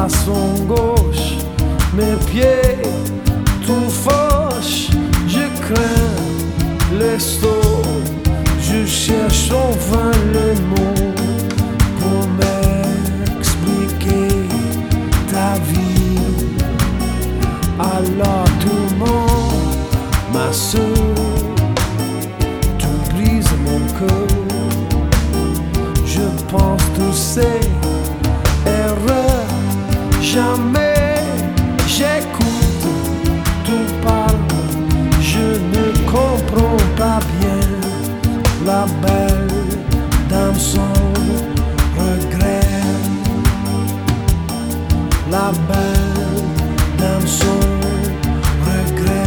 à son gauche, mes pieds tout fauchent, je crains l'estoc, je cherche en vain les mots pour m'expliquer ta vie. Alors tout le monde, ma soeur, tu brises mon cœur. Je pense tous ces erreurs, jamais j'écoute, tout parle, je ne comprends pas bien. La belle dame sans regret, la belle dame sans regret.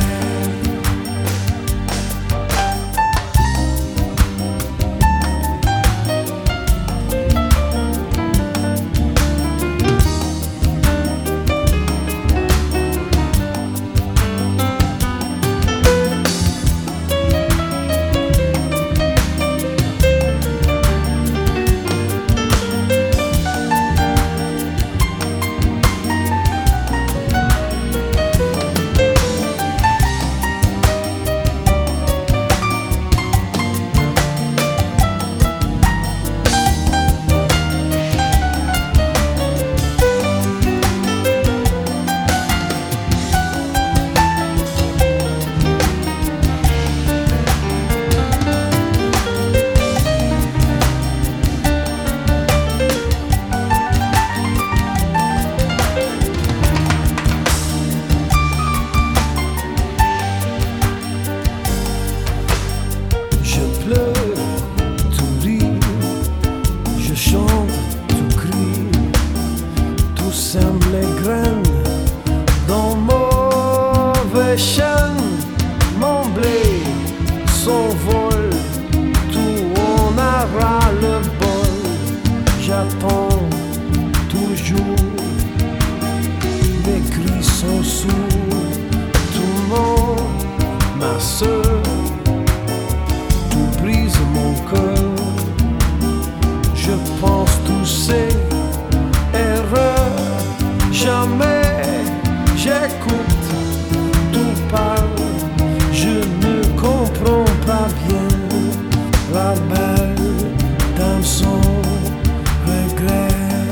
Je chante, tout crie, tout sème les graines dans mauvais champ. Mon blé s'envole, tout en a ras le bol. J'attends toujours, mes cris sont sourds. Tout le monde, ma soeur, tout brise mon cœur. Je pense tous ces erreurs, jamais j'écoute, tout parle, je ne comprends pas bien. La belle dame sans regret,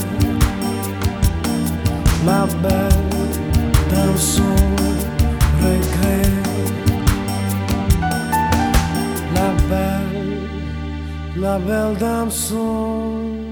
la belle dame sans regret, la belle dame sans